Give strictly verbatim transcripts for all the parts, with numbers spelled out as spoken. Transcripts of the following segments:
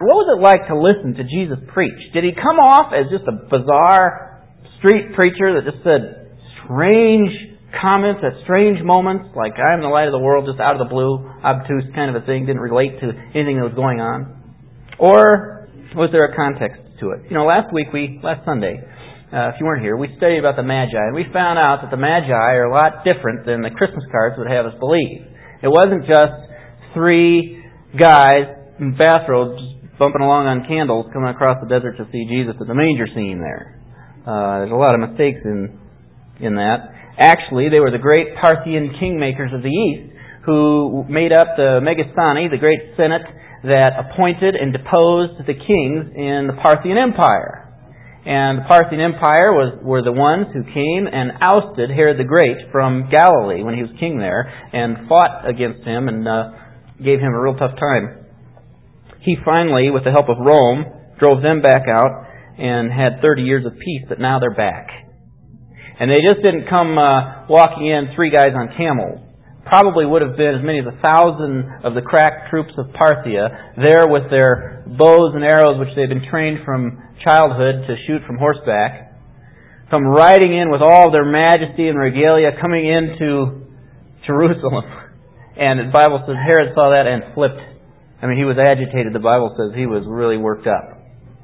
what was it like to listen to Jesus preach? Did he come off as just a bizarre street preacher that just said strange comments at strange moments, like I'm the light of the world, just out of the blue, obtuse kind of a thing, didn't relate to anything that was going on? Or was there a context to it? You know, last week, we last Sunday, uh, if you weren't here, we studied about the Magi, and we found out that the Magi are a lot different than the Christmas cards would have us believe. It wasn't just three guys in bathrobes bumping along on candles coming across the desert to see Jesus at the manger scene there. Uh, there's a lot of mistakes in in that. Actually, they were the great Parthian kingmakers of the East who made up the Megasani, the great senate that appointed and deposed the kings in the Parthian Empire. And the Parthian Empire was were the ones who came and ousted Herod the Great from Galilee when he was king there and fought against him and uh, gave him a real tough time. He finally, with the help of Rome, drove them back out and had thirty years of peace, but now they're back. And they just didn't come uh, walking in three guys on camels. Probably would have been as many as a thousand of the crack troops of Parthia there with their bows and arrows, which they'd been trained from childhood to shoot from horseback, come riding in with all their majesty and regalia, coming into Jerusalem. And the Bible says Herod saw that and flipped. I mean, he was agitated. The Bible says he was really worked up.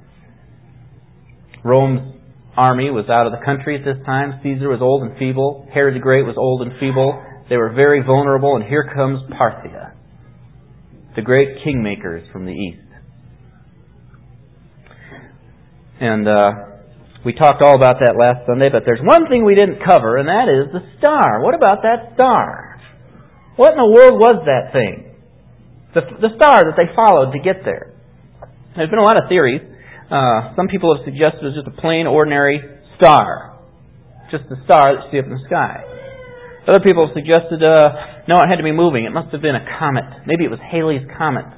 Rome's army was out of the country at this time. Caesar was old and feeble. Herod the Great was old and feeble. They were very vulnerable. And here comes Parthia, the great kingmakers from the east. And uh, we talked all about that last Sunday, but there's one thing we didn't cover, and that is the star. What about that star? What in the world was that thing? The, the star that they followed to get there. There's been a lot of theories. Uh, some people have suggested it was just a plain, ordinary star. Just the star that you see up in the sky. Other people have suggested, uh, no, it had to be moving. It must have been a comet. Maybe it was Halley's Comet.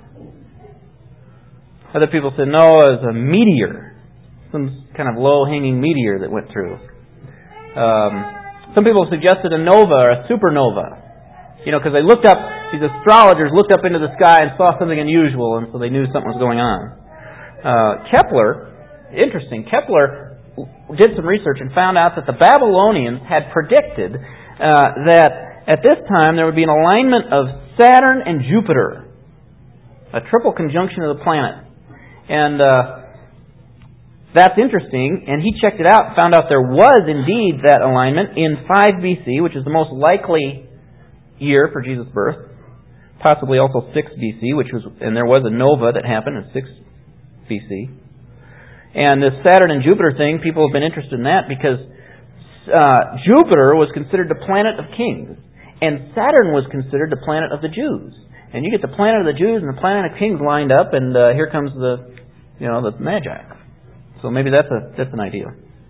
Other people said, no, it was a meteor. Some kind of low-hanging meteor that went through. Um, some people have suggested a nova or a supernova. You know, because they looked up, these astrologers looked up into the sky and saw something unusual, and so they knew something was going on. Uh, Kepler, interesting, Kepler did some research and found out that the Babylonians had predicted uh, that at this time there would be an alignment of Saturn and Jupiter, a triple conjunction of the planet. And uh, that's interesting, and he checked it out and found out there was indeed that alignment in five B C, which is the most likely year for Jesus' birth, possibly also six B C, which was, and there was a nova that happened in six B C. And this Saturn and Jupiter thing, people have been interested in that because uh, Jupiter was considered the planet of kings, and Saturn was considered the planet of the Jews. And you get the planet of the Jews and the planet of kings lined up, and uh, here comes the, you know, the Magi. So maybe that's a that's an idea.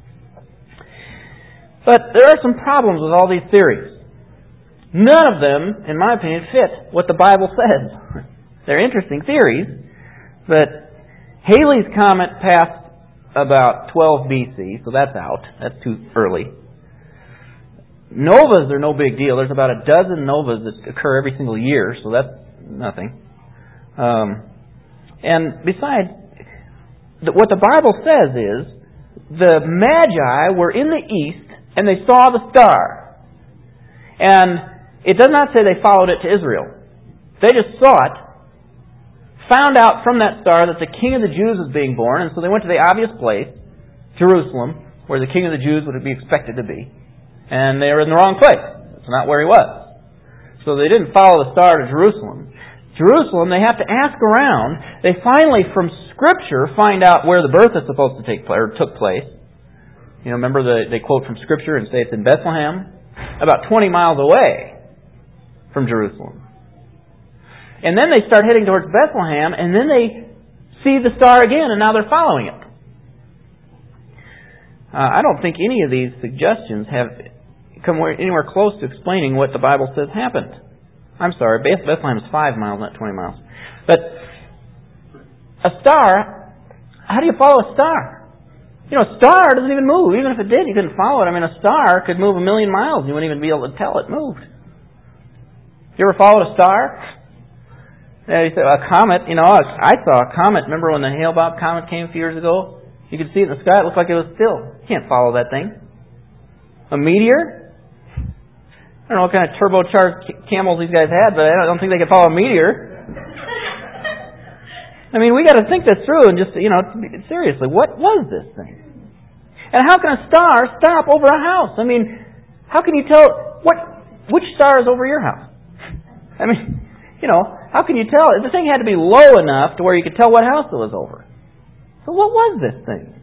But there are some problems with all these theories. None of them, in my opinion, fit what the Bible says. They're interesting theories, but Halley's Comet passed about twelve B C, so that's out. That's too early. Novas are no big deal. There's about a dozen novas that occur every single year, so that's nothing. Um, and besides, what the Bible says is the Magi were in the east and they saw the star. And it does not say they followed it to Israel. They just saw it, found out from that star that the King of the Jews was being born, and so they went to the obvious place, Jerusalem, where the King of the Jews would be expected to be. And they were in the wrong place. It's not where he was. So they didn't follow the star to Jerusalem. Jerusalem, they have to ask around. They finally, from Scripture, find out where the birth is supposed to take place, or took place. You know, remember the, they quote from Scripture and say it's in Bethlehem, about twenty miles away from Jerusalem. And then they start heading towards Bethlehem, and then they see the star again, and now they're following it. Uh, I don't think any of these suggestions have come anywhere close to explaining what the Bible says happened. I'm sorry, Bethlehem is five miles, not twenty miles. But a star, how do you follow a star? You know, a star doesn't even move. Even if it did, you couldn't follow it. I mean, a star could move a million miles. You wouldn't even be able to tell it moved. You ever followed a star? And he said, a comet, you know, I saw a comet. Remember when the Hale-Bopp comet came a few years ago? You could see it in the sky. It looked like it was still. You can't follow that thing. A meteor? I don't know what kind of turbocharged camels these guys had, but I don't think they could follow a meteor. I mean, we got to think this through and just, you know, seriously, what was this thing? And how can a star stop over a house? I mean, how can you tell what which star is over your house? I mean, you know, how can you tell? The thing had to be low enough to where you could tell what house it was over. So what was this thing?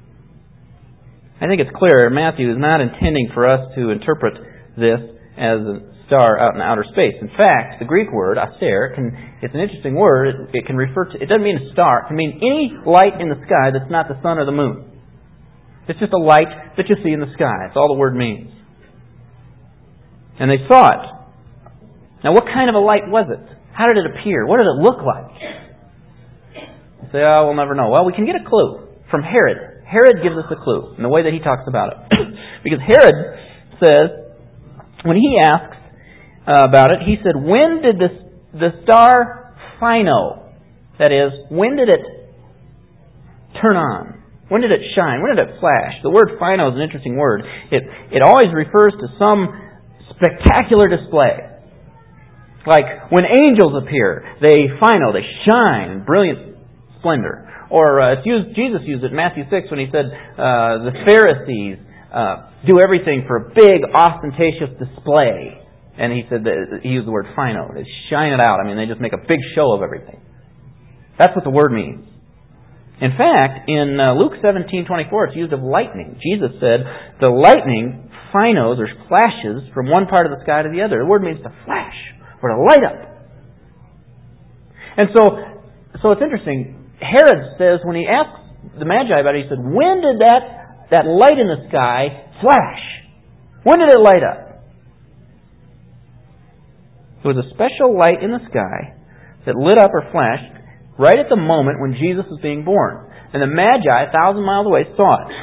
I think it's clear Matthew is not intending for us to interpret this as a star out in outer space. In fact, the Greek word, aster, can, it's an interesting word. It, it can refer to, it doesn't mean a star. It can mean any light in the sky that's not the sun or the moon. It's just a light that you see in the sky. That's all the word means. And they saw it. Now, what kind of a light was it? How did it appear? What did it look like? You say, oh, we'll never know. Well, we can get a clue from Herod. Herod gives us a clue in the way that he talks about it. Because Herod says, when he asks uh, about it, he said, when did this, the star Phino, that is, when did it turn on? When did it shine? When did it flash? The word Phino is an interesting word. It, it always refers to some spectacular display. Like when angels appear, they Phino, they shine in brilliant splendor. Or uh, it's used, Jesus used it in Matthew six when he said uh, the Pharisees uh, do everything for a big, ostentatious display. And he said that he used the word Phino. They shine it out. I mean, they just make a big show of everything. That's what the word means. In fact, in uh, Luke seventeen twenty-four, it's used of lightning. Jesus said the lightning Phinos or flashes from one part of the sky to the other. The word means to flash or to light up. And so, so it's interesting. Herod says when he asks the Magi about it, he said, when did that, that light in the sky flash? When did it light up? It was a special light in the sky that lit up or flashed right at the moment when Jesus was being born. And the Magi, a thousand miles away, saw it.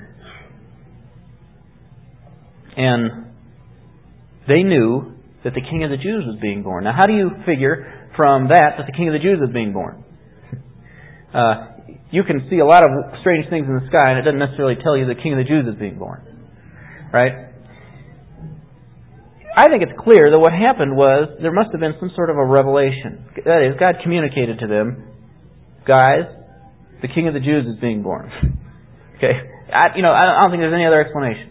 And they knew that the King of the Jews was being born. Now, how do you figure from that that the King of the Jews is being born? Uh, you can see a lot of strange things in the sky, and it doesn't necessarily tell you the King of the Jews is being born. Right? I think it's clear that what happened was there must have been some sort of a revelation. That is, God communicated to them, guys, the King of the Jews is being born. Okay? I, you know, I don't think there's any other explanation.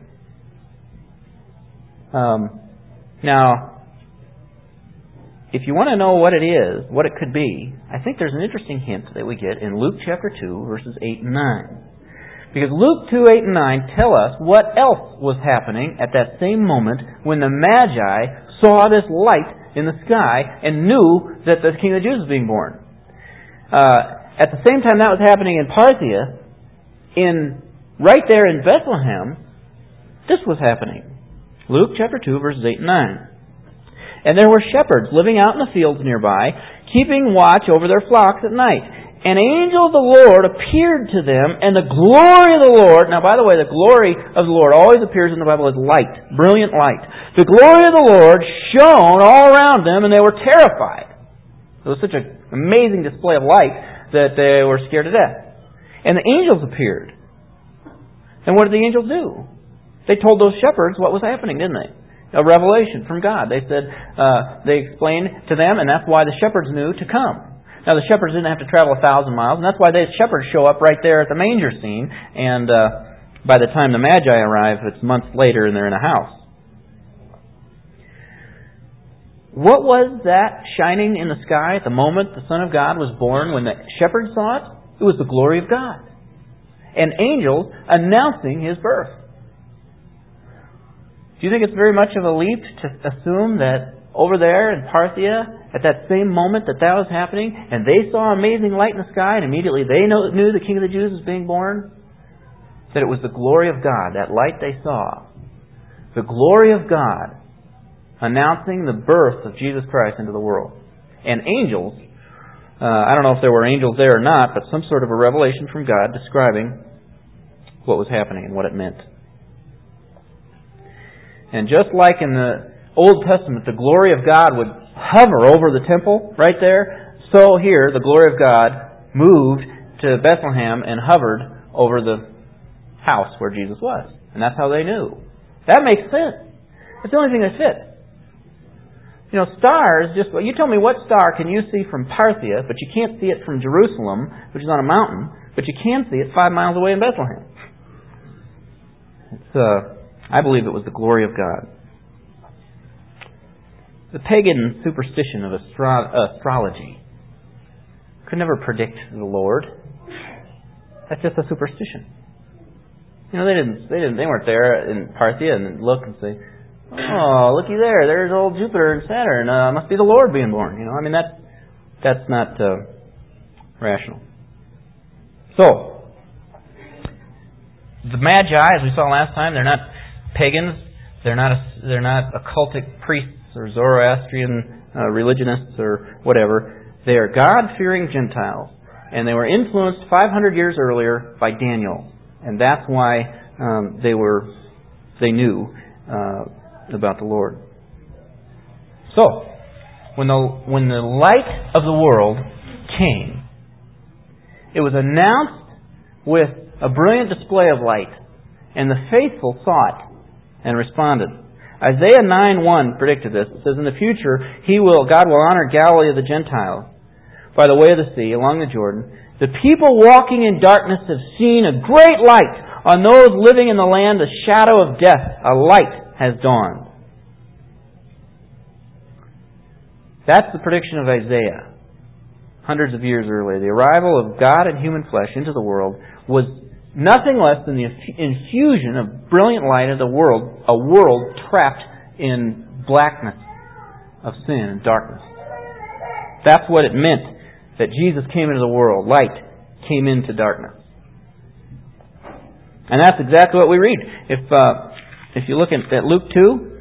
Um, now, if you want to know what it is, what it could be, I think there's an interesting hint that we get in Luke chapter two, verses eight and nine. Because Luke two, eight and nine tell us what else was happening at that same moment when the Magi saw this light in the sky and knew that the King of the Jews was being born. Uh, at the same time that was happening in Parthia, in right there in Bethlehem, this was happening. Luke chapter two, verses eight and nine. And there were shepherds living out in the fields nearby, keeping watch over their flocks at night. An angel of the Lord appeared to them, and the glory of the Lord... Now, by the way, the glory of the Lord always appears in the Bible as light, brilliant light. The glory of the Lord shone all around them, and they were terrified. It was such an amazing display of light that they were scared to death. And the angels appeared. And what did the angels do? They told those shepherds what was happening, didn't they? A revelation from God. They said, uh, they explained to them, and that's why the shepherds knew to come. Now, the shepherds didn't have to travel a thousand miles, and that's why the shepherds show up right there at the manger scene, and uh, by the time the Magi arrive, it's months later and they're in a house. What was that shining in the sky at the moment the Son of God was born when the shepherds saw it? It was the glory of God. And angels announcing His birth. Do you think it's very much of a leap to assume that over there in Parthia, at that same moment that that was happening, and they saw amazing light in the sky, and immediately they knew the King of the Jews was being born? That it was the glory of God, that light they saw. The glory of God announcing the birth of Jesus Christ into the world. And angels, uh, I don't know if there were angels there or not, but some sort of a revelation from God describing what was happening and what it meant. And just like in the Old Testament, the glory of God would hover over the temple right there, So here, the glory of God moved to Bethlehem and hovered over the house where Jesus was. And that's how they knew. That makes sense. It's the only thing that fits. You know, stars, just you tell me what star can you see from Parthia, but you can't see it from Jerusalem, which is on a mountain, but you can see it five miles away in Bethlehem. It's, uh, I believe it was the glory of God. The pagan superstition of astro- astrology could never predict the Lord. That's just a superstition. You know, they didn't, they didn't, they weren't there in Parthia and look and say, "Oh, looky there! There's old Jupiter and Saturn. Uh, must be the Lord being born." You know, I mean that that's not uh, rational. So, the Magi, as we saw last time, they're not pagans. They're not a, they're not occultic priests or Zoroastrian uh, religionists or whatever. They are God-fearing Gentiles, and they were influenced five hundred years earlier by Daniel, and that's why um, they were they knew uh, about the Lord. So, when the when the light of the world came, it was announced with a brilliant display of light, and the faithful saw it and responded. Isaiah nine one predicted this. It says, "In the future, He will God will honor Galilee of the Gentiles by the way of the sea, along the Jordan. The people walking in darkness have seen a great light. On those living in the land, the shadow of death, a light has dawned." That's the prediction of Isaiah. Hundreds of years earlier, the arrival of God in human flesh into the world was nothing less than the infusion of brilliant light into the world, a world trapped in blackness of sin and darkness. That's what it meant that Jesus came into the world. Light came into darkness. And that's exactly what we read. If uh, if you look at, at Luke two,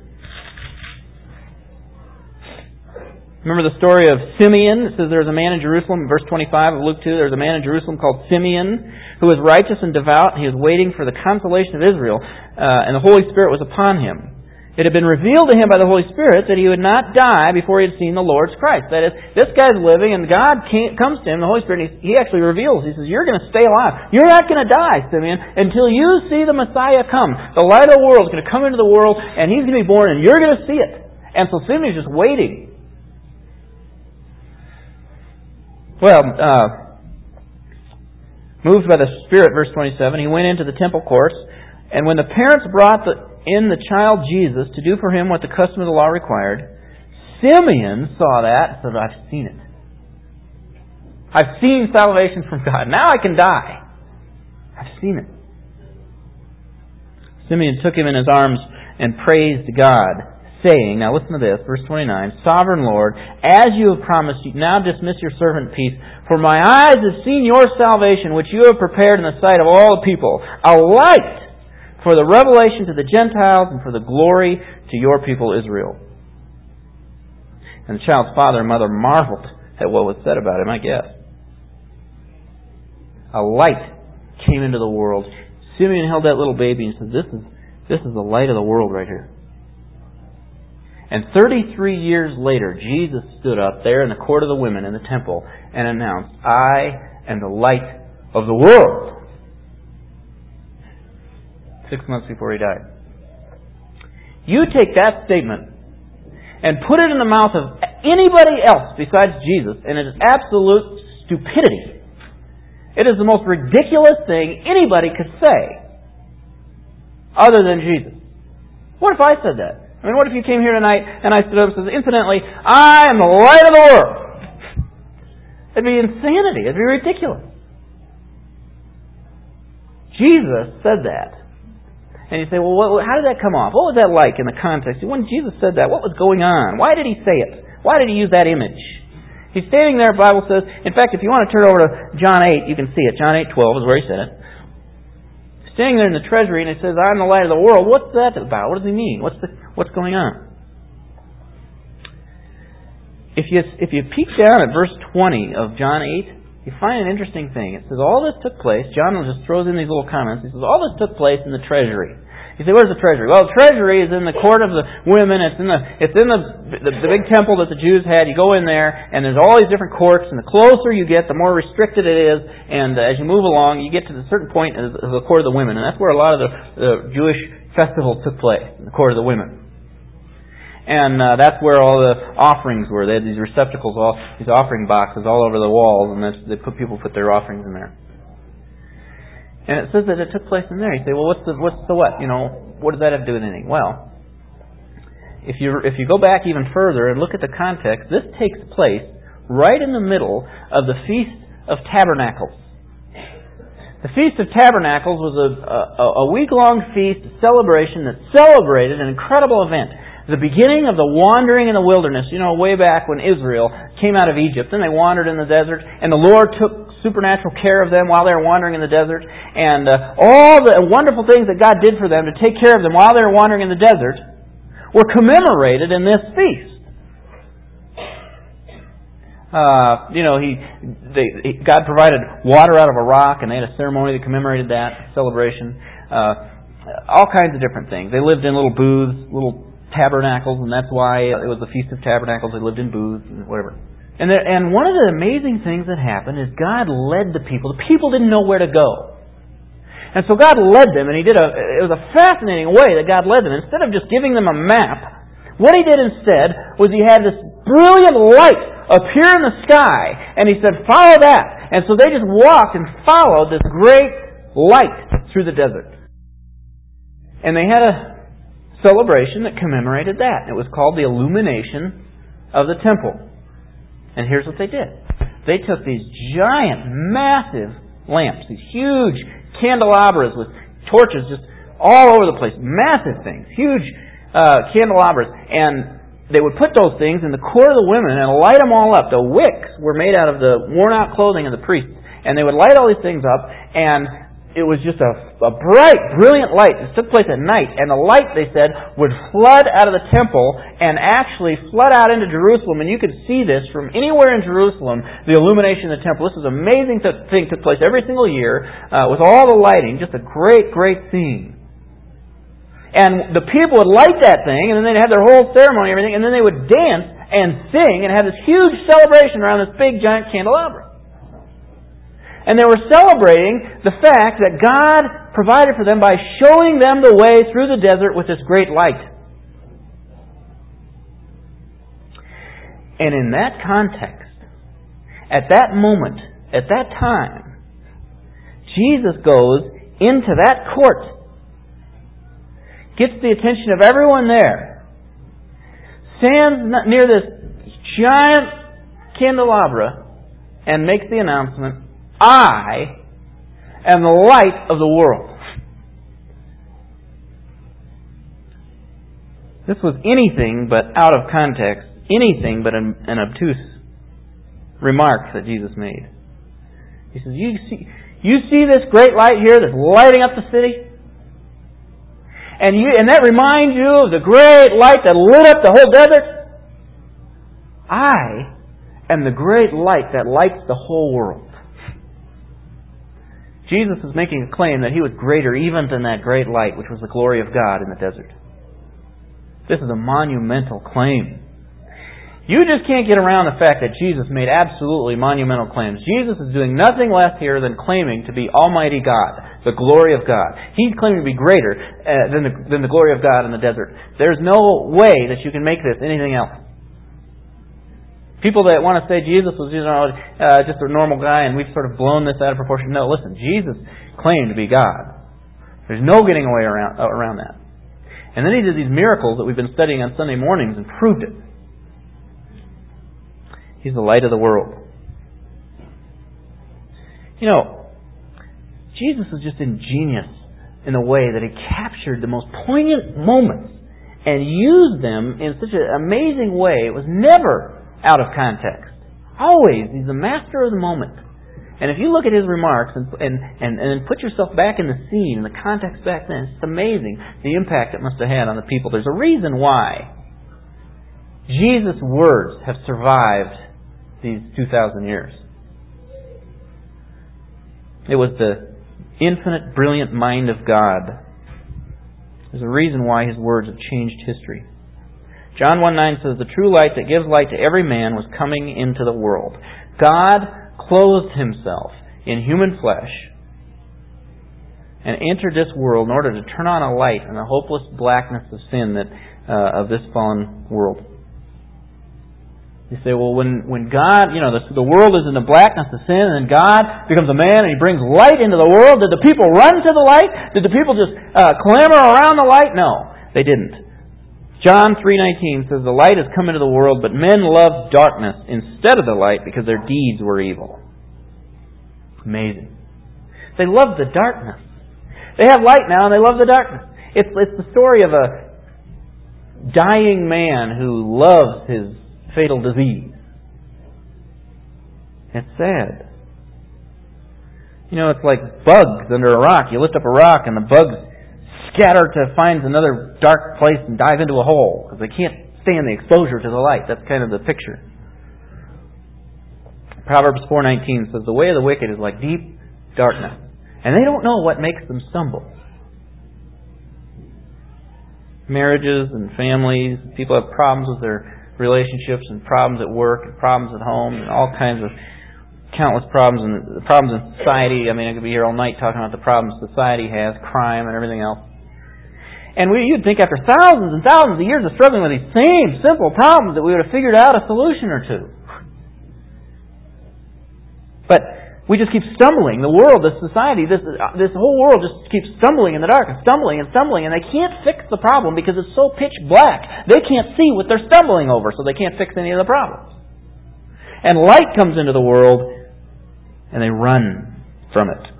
remember the story of Simeon? It says there was a man in Jerusalem, verse twenty-five of Luke two, there was a man in Jerusalem called Simeon, who was righteous and devout, and he was waiting for the consolation of Israel, uh, and the Holy Spirit was upon him. It had been revealed to him by the Holy Spirit that he would not die before he had seen the Lord's Christ. That is, this guy's living, and God came, comes to him, the Holy Spirit, and he, he actually reveals, he says, "You're going to stay alive. You're not going to die, Simeon, until you see the Messiah come. The light of the world is going to come into the world, and He's going to be born, and you're going to see it." And so Simeon's just waiting. Well, uh, moved by the Spirit, verse twenty-seven, he went into the temple courts, and when the parents brought the in the child Jesus to do for him what the custom of the law required, Simeon saw that and said, "I've seen it. I've seen salvation from God. Now I can die. I've seen it." Simeon took him in his arms and praised God, saying, now listen to this, verse twenty-nine, "Sovereign Lord, as you have promised, you now dismiss your servant in peace. For my eyes have seen your salvation, which you have prepared in the sight of all the people, a light for the revelation to the Gentiles and for the glory to your people Israel." And the child's father and mother marveled at what was said about him, I guess. A light came into the world. Simeon held that little baby and said, this is, this is the light of the world right here. And thirty-three years later, Jesus stood up there in the court of the women in the temple and announced, "I am the light of the world." Six months before he died. You take that statement and put it in the mouth of anybody else besides Jesus, and it is absolute stupidity. It is the most ridiculous thing anybody could say other than Jesus. What if I said that? I mean, what if you came here tonight and I stood up and said, "Incidentally, I am the light of the world"? It'd be insanity. It'd be ridiculous. Jesus said that. And you say, well, what, how did that come off? What was that like in the context? When Jesus said that, what was going on? Why did He say it? Why did He use that image? He's standing there, the Bible says, in fact, if you want to turn over to John eight, you can see it. John eight twelve is where He said it. He's standing there in the treasury and He says, "I'm the light of the world." What's that about? What does He mean? What's the, what's going on? If you, if you peek down at verse twenty of John eight, you find an interesting thing. It says, all this took place, John just throws in these little comments, he says, all this took place in the treasury. You say, where's the treasury? Well, the treasury is in the court of the women. It's in the it's in the, the the big temple that the Jews had. You go in there, and there's all these different courts. And the closer you get, the more restricted it is. And uh, as you move along, you get to a certain point of the court of the women, and that's where a lot of the, the Jewish festivals took place, in the court of the women. And uh, that's where all the offerings were. They had these receptacles, all these offering boxes all over the walls, and that's, they put people put their offerings in there. And it says that it took place in there. You say, well, what's the what's the what? You know, what does that have to do with anything? Well, if you if you go back even further and look at the context, this takes place right in the middle of the Feast of Tabernacles. The Feast of Tabernacles was a, a, a week-long feast, a celebration that celebrated an incredible event. The beginning of the wandering in the wilderness, you know, way back when Israel came out of Egypt, then they wandered in the desert, and the Lord took supernatural care of them while they were wandering in the desert, and uh, all the wonderful things that God did for them to take care of them while they were wandering in the desert were commemorated in this feast. Uh, you know, he, they, he, God provided water out of a rock, and they had a ceremony that commemorated that celebration. Uh, all kinds of different things. They lived in little booths, little tabernacles, and that's why it was the Feast of Tabernacles. They lived in booths and whatever. And there, and one of the amazing things that happened is God led the people. The people didn't know where to go. And so God led them, and He did a, it was a fascinating way that God led them. Instead of just giving them a map, what He did instead was He had this brilliant light appear in the sky, and He said, follow that. And so they just walked and followed this great light through the desert. And they had a celebration that commemorated that. It was called the illumination of the temple. And here's what they did. They took these giant, massive lamps, these huge candelabras with torches just all over the place, massive things, huge uh, candelabras, and they would put those things in the court of the women and light them all up. The wicks were made out of the worn-out clothing of the priests, and they would light all these things up, and it was just a, a bright, brilliant light. This took place at night, and the light, they said, would flood out of the temple and actually flood out into Jerusalem. And you could see this from anywhere in Jerusalem, the illumination of the temple. This was an amazing thing that took place every single year uh, with all the lighting. Just a great, great scene. And the people would light that thing, and then they'd have their whole ceremony and everything, and then they would dance and sing and have this huge celebration around this big, giant candelabra. And they were celebrating the fact that God provided for them by showing them the way through the desert with this great light. And in that context, at that moment, at that time, Jesus goes into that court, gets the attention of everyone there, stands near this giant candelabra, and makes the announcement, I am the light of the world. This was anything but out of context, anything but an, an obtuse remark that Jesus made. He says, you see, you see this great light here that's lighting up the city? And, you, and that reminds you of the great light that lit up the whole desert? I am the great light that lights the whole world. Jesus was making a claim that He was greater even than that great light, which was the glory of God in the desert. This is a monumental claim. You just can't get around the fact that Jesus made absolutely monumental claims. Jesus is doing nothing less here than claiming to be Almighty God, the glory of God. He's claiming to be greater uh, than, the, than the glory of God in the desert. There's no way that you can make this anything else. People that want to say Jesus was, you know, uh, just a normal guy and we've sort of blown this out of proportion. No, listen, Jesus claimed to be God. There's no getting away around, uh, around that. And then He did these miracles that we've been studying on Sunday mornings and proved it. He's the light of the world. You know, Jesus was just ingenious in the way that He captured the most poignant moments and used them in such an amazing way. It was never out of context. Always, He's the master of the moment. And if you look at His remarks and and, and, and put yourself back in the scene, in the context back then, it's amazing the impact it must have had on the people. There's a reason why Jesus' words have survived these two thousand years. It was the infinite, brilliant mind of God There's a reason why His words have changed history. John one nine says, "The true light that gives light to every man was coming into the world." God clothed Himself in human flesh and entered this world in order to turn on a light in the hopeless blackness of sin that uh, of this fallen world. You say, well, when, when God, you know, the, the world is in the blackness of sin, and then God becomes a man and He brings light into the world, did the people run to the light? Did the people just uh, clamor around the light? No, they didn't. John three nineteen says, "The light has come into the world, but men loved darkness instead of the light because their deeds were evil." Amazing. They loved the darkness. They have light now and they love the darkness. It's, it's the story of a dying man who loves his fatal disease. It's sad. You know, it's like bugs under a rock. You lift up a rock and the bugs scatter to find another dark place and dive into a hole because they can't stand the exposure to the light. That's kind of the picture. Proverbs four nineteen says, "The way of the wicked is like deep darkness, and they don't know what makes them stumble." Marriages and families, people have problems with their relationships and problems at work and problems at home and all kinds of countless problems and the problems in society. I mean, I could be here all night talking about the problems society has, crime and everything else. And we, you'd think after thousands and thousands of years of struggling with these same simple problems that we would have figured out a solution or two. But we just keep stumbling. The world, this society, this this whole world just keeps stumbling in the dark and stumbling and stumbling, and they can't fix the problem because it's so pitch black. They can't see what they're stumbling over, so they can't fix any of the problems. And light comes into the world, and they run from it.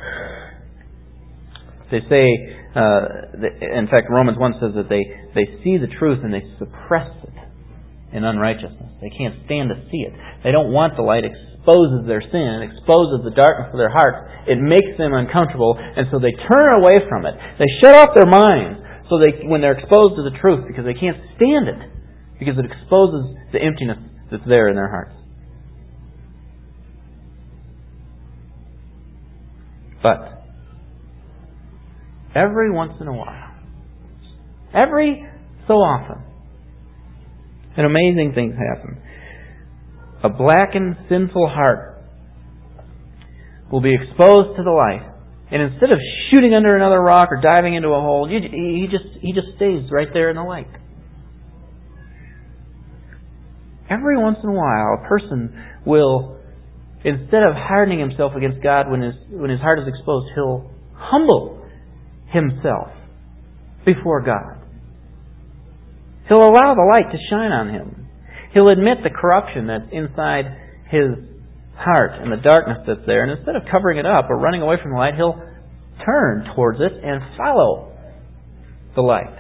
They say, uh, in fact, Romans one says that they, they see the truth and they suppress it in unrighteousness. They can't stand to see it. They don't want the light. It exposes their sin. It exposes the darkness of their hearts. It makes them uncomfortable, and so they turn away from it. They shut off their minds so they, when they're exposed to the truth, because they can't stand it, because it exposes the emptiness that's there in their hearts. But every once in a while, every so often, and amazing things happen. A blackened, sinful heart will be exposed to the light, and instead of shooting under another rock or diving into a hole, he just he just stays right there in the light. Every once in a while, a person will, instead of hardening himself against God when his when his heart is exposed, he'll humble himself before God. He'll allow the light to shine on him. He'll admit the corruption that's inside his heart and the darkness that's there, and instead of covering it up or running away from the light, he'll turn towards it and follow the light.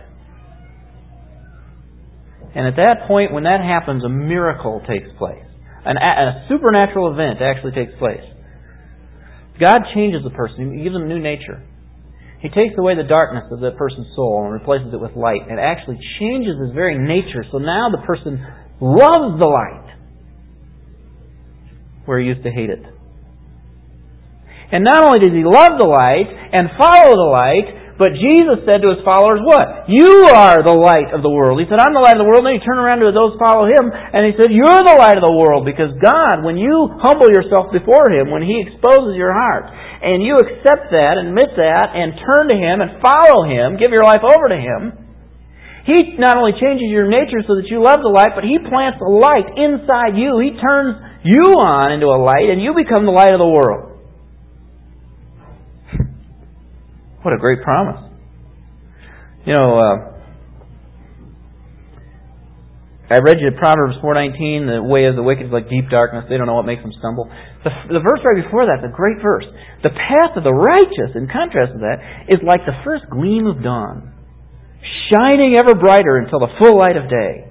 And at that point, when that happens, a miracle takes place. An, a supernatural event actually takes place. God changes the person. He gives them a new nature. He takes away the darkness of that person's soul and replaces it with light. It actually changes his very nature. So now the person loves the light where he used to hate it. And not only does he love the light and follow the light, but Jesus said to His followers, what? You are the light of the world. He said, I'm the light of the world. And then He turned around to those who follow Him, and He said, you're the light of the world. Because God, when you humble yourself before Him, when He exposes your heart, and you accept that, admit that, and turn to Him and follow Him, give your life over to Him, He not only changes your nature so that you love the light, but He plants a light inside you. He turns you on into a light, and you become the light of the world. What a great promise. You know, uh, I read you Proverbs four nineteen, the way of the wicked is like deep darkness. They don't know what makes them stumble. The, the verse right before that, the great verse. The path of the righteous, in contrast to that, is like the first gleam of dawn, shining ever brighter until the full light of day.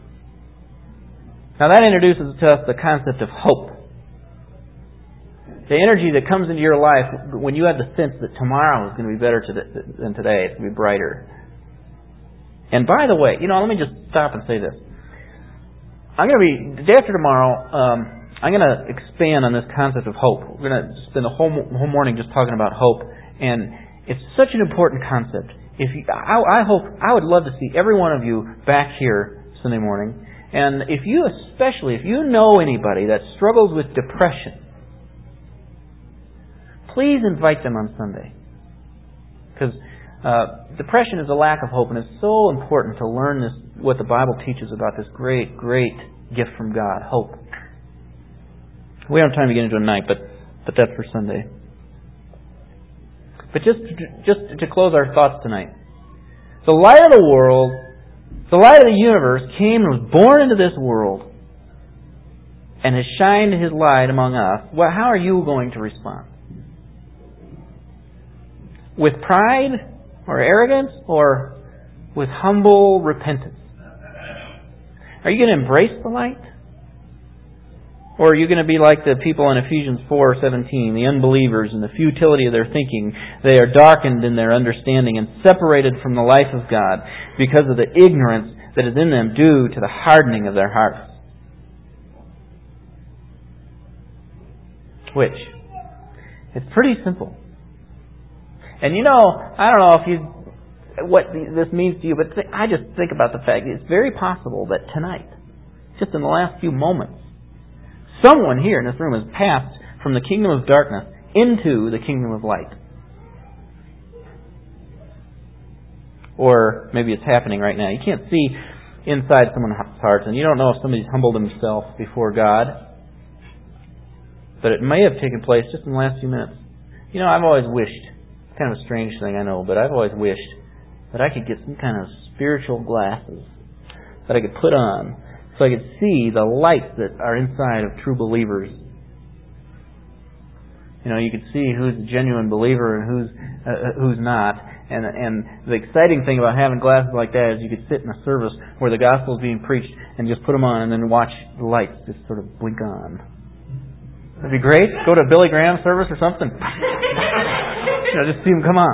Now that introduces to us the concept of hope. The energy that comes into your life when you have the sense that tomorrow is going to be better than today. It's going to be brighter. And by the way, you know, let me just stop and say this. I'm going to be, the day after tomorrow, um, I'm going to expand on this concept of hope. We're going to spend the whole, whole morning just talking about hope. And it's such an important concept. if you, I, I hope, I would love to see every one of you back here Sunday morning. And if you especially, if you know anybody that struggles with depression, please invite them on Sunday. Because uh, depression is a lack of hope, and it's so important to learn this, what the Bible teaches about this great, great gift from God, hope. We don't have time to get into it tonight, but but that's for Sunday. But just just to close our thoughts tonight, the light of the world, the light of the universe came and was born into this world and has shined His light among us. Well, how are you going to respond? With pride or arrogance, or with humble repentance? Are you going to embrace the light? Or are you going to be like the people in Ephesians four seventeen, the unbelievers, and the futility of their thinking? They are darkened in their understanding and separated from the life of God because of the ignorance that is in them due to the hardening of their hearts. Which? It's pretty simple. And you know, I don't know if you what this means to you, but th- I just think about the fact that it's very possible that tonight, just in the last few moments, someone here in this room has passed from the kingdom of darkness into the kingdom of light. Or maybe it's happening right now. You can't see inside someone's heart, and you don't know if somebody's humbled himself before God. But it may have taken place just in the last few minutes. You know, I've always wished, it's kind of a strange thing, I know, but I've always wished that I could get some kind of spiritual glasses that I could put on so I could see the lights that are inside of true believers. You know, you could see who's a genuine believer and who's uh, who's not. And and the exciting thing about having glasses like that is you could sit in a service where the gospel is being preached and just put them on and then watch the lights just sort of blink on. That'd be great. Go to a Billy Graham service or something. You know, just see them come on.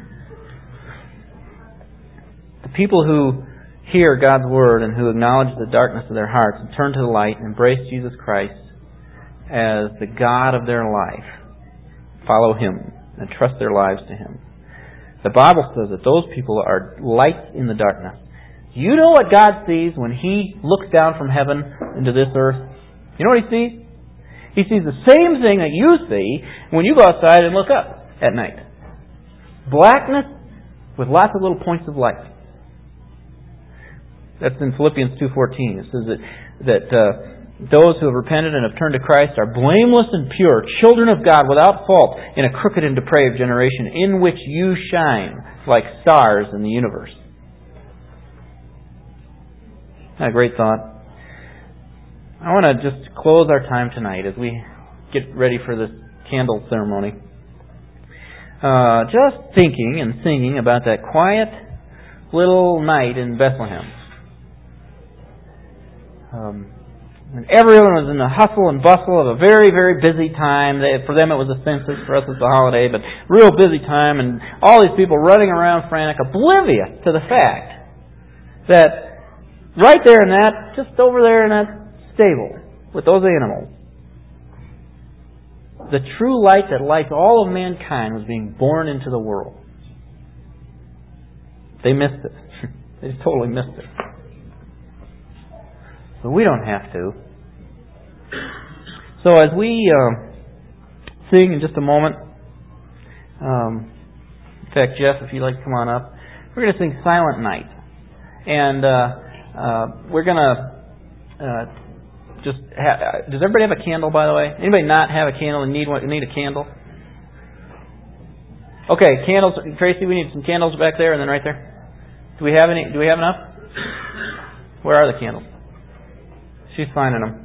The people who hear God's Word and who acknowledge the darkness of their hearts and turn to the light and embrace Jesus Christ as the God of their life, follow Him and trust their lives to Him. The Bible says that those people are lights in the darkness. You know what God sees when He looks down from heaven into this earth? You know what He sees? He sees the same thing that you see when you go outside and look up at night. Blackness with lots of little points of light. That's in Philippians two fourteen. It says that that uh, those who have repented and have turned to Christ are blameless and pure, children of God without fault in a crooked and depraved generation in which you shine like stars in the universe. A great thought. I want to just close our time tonight as we get ready for this candle ceremony. Uh, just thinking and singing about that quiet little night in Bethlehem. Um, and everyone was in the hustle and bustle of a very, very busy time. They, for them it was a census, for us it's a holiday, but real busy time, and all these people running around frantic, oblivious to the fact that right there in that, just over there in that stable with those animals, the true light that lights all of mankind was being born into the world. They missed it. They just totally missed it. But we don't have to. So as we uh, sing in just a moment, um, in fact, Jeff, if you'd like to come on up, we're going to sing Silent Night. And uh, uh, we're going to uh, just ha- does everybody have a candle, by the way? Anybody not have a candle and need one, need a candle? Okay, candles. Tracy, we need some candles back there and then right there. Do we have any? Do we have enough? Where are the candles? She's finding them.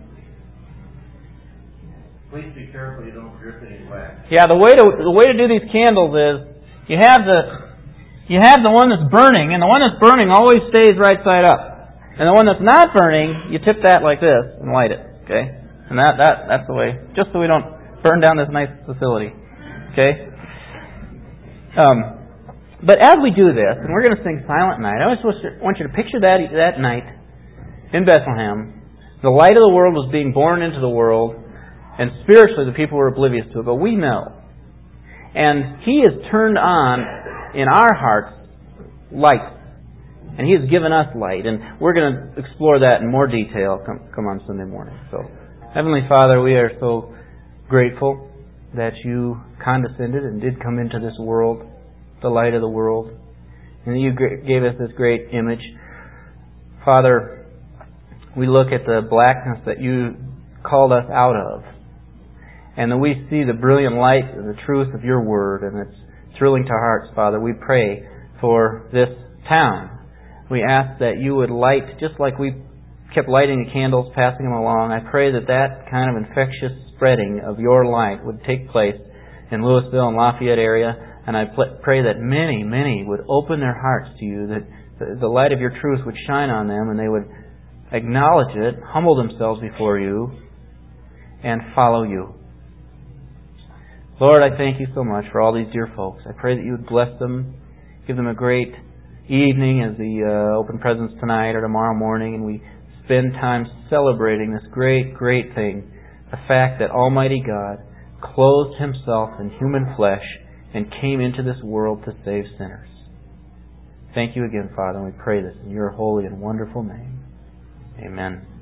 Please be careful you don't drip any wax. Yeah, the way to the way to do these candles is you have the you have the one that's burning, and the one that's burning always stays right side up. And the one that's not burning, you tip that like this and light it. Okay? And that, that that's the way, just so we don't burn down this nice facility. Okay? Um, but as we do this, and we're going to sing Silent Night, I just want you to picture that that night in Bethlehem. The light of the world was being born into the world, and spiritually the people were oblivious to it, but we know. And He has turned on in our hearts light. And He has given us light. And we're going to explore that in more detail come, come on Sunday morning. So, Heavenly Father, we are so grateful that You condescended and did come into this world, the light of the world. And You gave us this great image. Father, we look at the blackness that You called us out of. And then we see the brilliant light and the truth of Your Word. And it's thrilling to our hearts, Father. We pray for this town. We ask that You would light, just like we kept lighting the candles, passing them along. I pray that that kind of infectious spreading of Your light would take place in Louisville and Lafayette area. And I pray that many, many would open their hearts to You, that the light of Your truth would shine on them and they would acknowledge it, humble themselves before You, and follow You. Lord, I thank You so much for all these dear folks. I pray that You would bless them, give them a great evening as we uh, open presents tonight or tomorrow morning, and we spend time celebrating this great, great thing, the fact that Almighty God clothed Himself in human flesh and came into this world to save sinners. Thank You again, Father, and we pray this in Your holy and wonderful name. Amen.